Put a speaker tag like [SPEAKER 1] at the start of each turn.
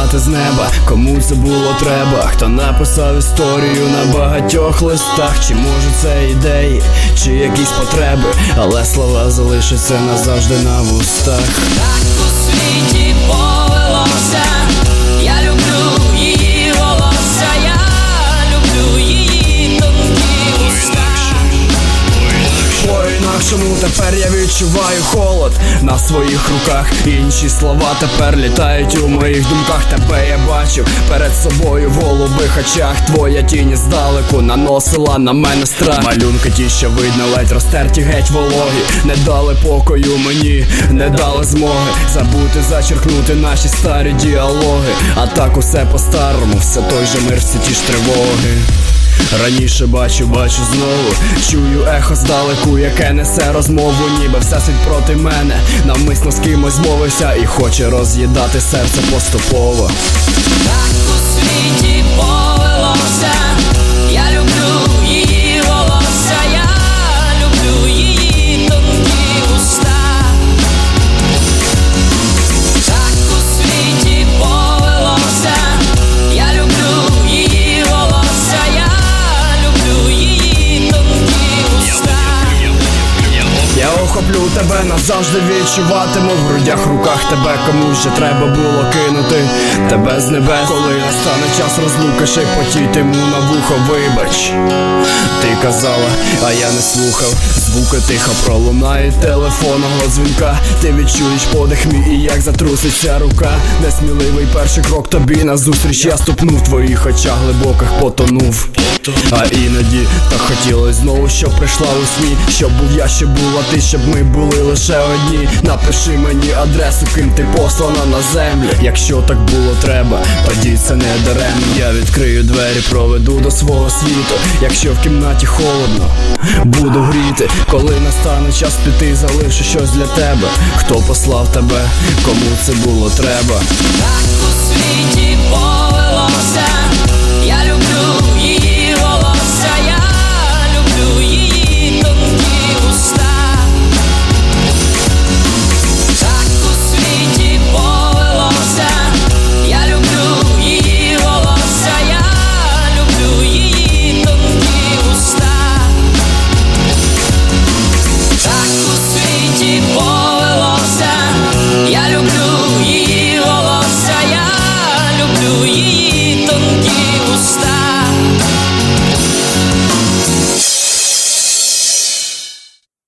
[SPEAKER 1] сказати з неба, кому це було треба, хто написав історію на багатьох листах. Чи може це ідеї, чи якісь потреби, але слова залишаться назавжди на вустах.
[SPEAKER 2] Так у світі повелося, я люблю її волосся, я люблю її тонкі уста.
[SPEAKER 1] По-інакшому тепер я відчуваю холод на своїх руках. Інші слова тепер літають у моїх думках. Тебе я бачив перед собою в голубих очах. Твоя тінь здалеку наносила на мене страх. Малюнки ті, що видно, ледь розтерті геть вологі. Не дали покою мені, не дали змоги забути, зачеркнути наші старі діалоги. А так усе по-старому, все той же мир, всі ті ж тривоги. Раніше бачу знову, чую ехо здалеку, яке несе розмову, ніби всесвіт проти мене, навмисно з кимось змовився і хоче роз'їдати серце поступово.
[SPEAKER 2] Так у світі повелося, я люблю її волосся, я люблю її тонкі уста. Так у світі повелося, я люблю її волосся, я люблю її тонкі уста.
[SPEAKER 1] Я охоплю тебе, назавжди відчуватиму в грудях, руках тебе, комусь же треба було кинути тебе з небес. Коли настане час розлуки, шепотітиму на вухо, вибач. Ти казала, а я не слухав. Звуки тихо пролунають телефонного дзвінка. Ти відчуєш подих мій і як затруситься рука. Несміливий перший крок тобі назустріч я ступнув. В твоїх очах глибоких потонув. А іноді так хотілось знову, щоб прийшла у сні, щоб був я, щоб була ти, щоб ми були лише одні. Напиши мені адресу, ким ти послана на землю. Якщо так було треба, тоді це не даремно. Я відкрию двері, проведу до свого світу. Якщо в кімнаті холодно, буду гріти. Коли настане час піти, залишу щось для тебе. Хто послав тебе, кому це було треба.
[SPEAKER 2] Так у світі повелося,